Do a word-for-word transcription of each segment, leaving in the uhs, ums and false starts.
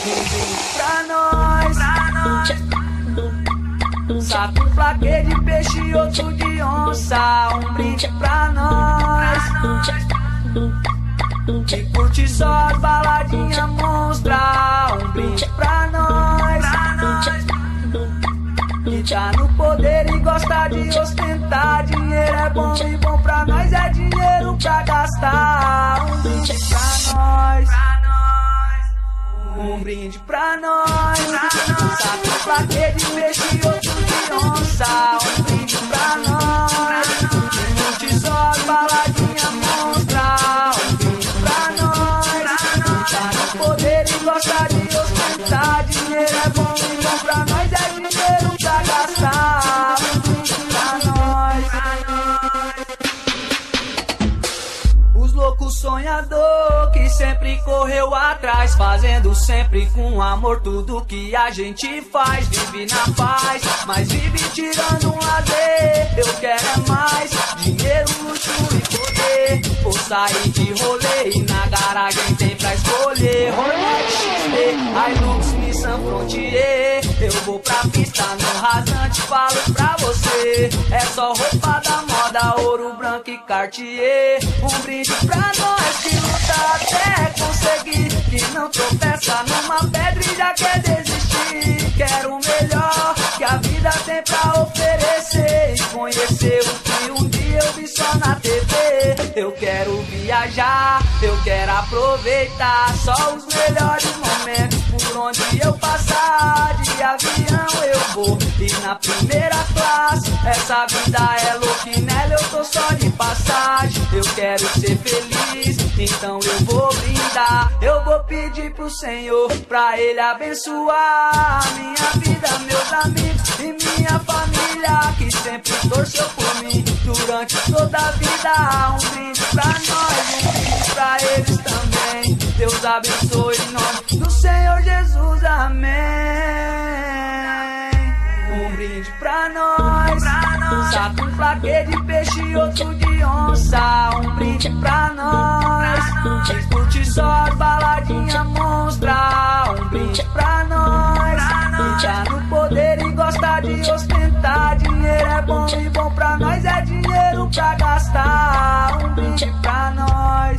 Um brinde pra nós, saco, plaquê de peixe e outro de onça. Um brinde pra nós, que curte só as baladinhas monstra. Um brinde pra nós, que tá no poder e gosta de ostentar. Dinheiro é bom e bom pra nós é dinheiro pra gastar. Um brinde pra nós, um brinde pra nós, saco, plaquê de peixe e outro de onça. Um brinde pra nós, que curte só as baladinhas monstra. Um brinde pra nós, que tá no poder e gosta de ostentar. Dinheiro é bom e bom pra nós é dinheiro pra gastar. Um brinde pra nós. Os loucos sonhador que sempre correu atrás, fazendo sempre com amor tudo que a gente faz. Vive na paz, mas vive tirando um lazer. Eu quero é mais dinheiro, luxo e poder. Vou sair de rolê e na garagem tem pra escolher Hornet X T, Hilux, Nissan Frontier. Eu vou pra pista no rasante, falo pra você. É só roupa da moda, ouro branco e Cartier. Um brinde pra nós que luta até conseguir, que não tropeça numa pedra e já quer desistir. Quero o melhor que a vida tem pra oferecer e conhecer o que um dia eu vi só na T V. Eu quero viajar, eu quero aproveitar só os melhores momentos. Por onde eu passar, de avião eu vou e na primeira classe. Essa vida é louca e nela eu tô só de passagem. Eu quero ser feliz, então eu vou brindar. Eu vou pedir pro Senhor pra Ele abençoar minha vida, meus amigos e minha família, que sempre torceu por mim durante toda a vida. Um brinde pra nós, um brinde pra eles também. Deus abençoe em nome do Senhor Jesus, amém. Um brinde pra nós, saco, plaquê de peixe e outro de onça. Um brinde pra nós, que curte só as baladinhas monstra. Um brinde pra nós, que tá no poder e gosta de ostentar. Dinheiro é bom e bom pra nós é dinheiro pra gastar. Um brinde pra nós,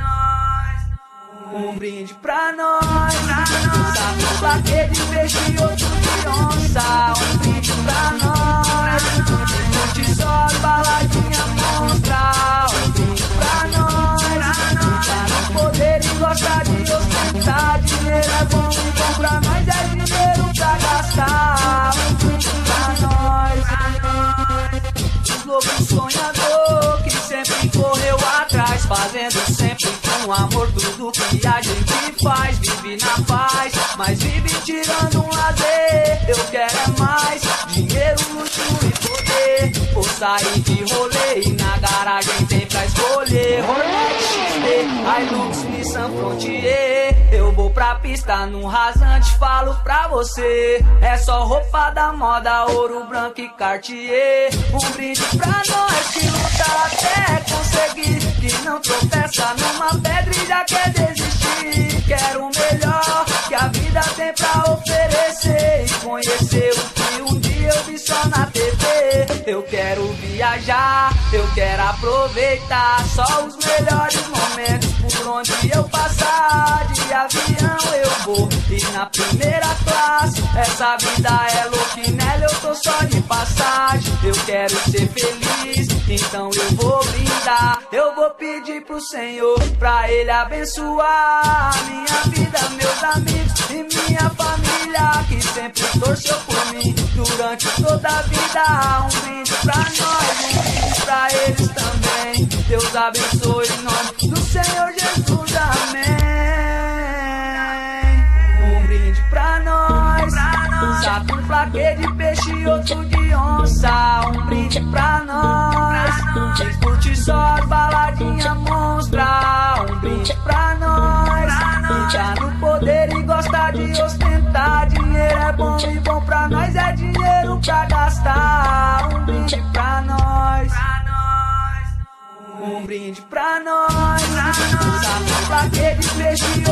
um brinde pra nós, saco, plaquê de peixe e outro de onça. Um brinde pra nós, que curte só as baladinhas monstra. Um brinde pra nós, que tá no poder e gosta de ostentar. Dinheiro é bom e bom pra nós é dinheiro pra gastar. Um brinde pra nós. Os loucos sonhador que sempre correu atrás, fazendo sempre com amor tudo que a gente faz. Vive na paz, mas vive tirando um lazer. Eu quero é mais dinheiro, luxo e poder. Vou sair de rolê e na garagem tem pra escolher Hornet X T, Hilux, Nissan Frontier. Eu vou pra pista no rasante, falo pra você. É só roupa da moda, ouro branco e Cartier. Um brinde pra nós que luta até conseguir, que não tropeça numa pedra e já quer desistir. Quero o melhor que a vida tem pra oferecer e conhecer o que um dia eu vi só na T V. Eu quero viajar, eu quero aproveitar só os melhores momentos. Por onde eu passar, de avião eu vou e na primeira classe. Essa vida é louca e nela eu tô só de passagem. Eu quero ser feliz, então eu vou brindar. Eu vou pedir pro Senhor pra Ele abençoar minha vida, meus amigos e minha família, que sempre torceu por mim durante toda a vida. Um brinde pra nós, um brinde pra eles também. Deus abençoe em nome do Senhor Jesus, amém. Um brinde pra nós, saco, plaquê de peixe e outro de onça. Um brinde pra nós, que curte só as baladinhas monstra. Um brinde pra nós, que tá no poder e gosta de ostentar. Dinheiro é bom e bom pra nós é dinheiro pra gastar. Um brinde pra nós, um brinde pra nós, saco, plaquê de peixe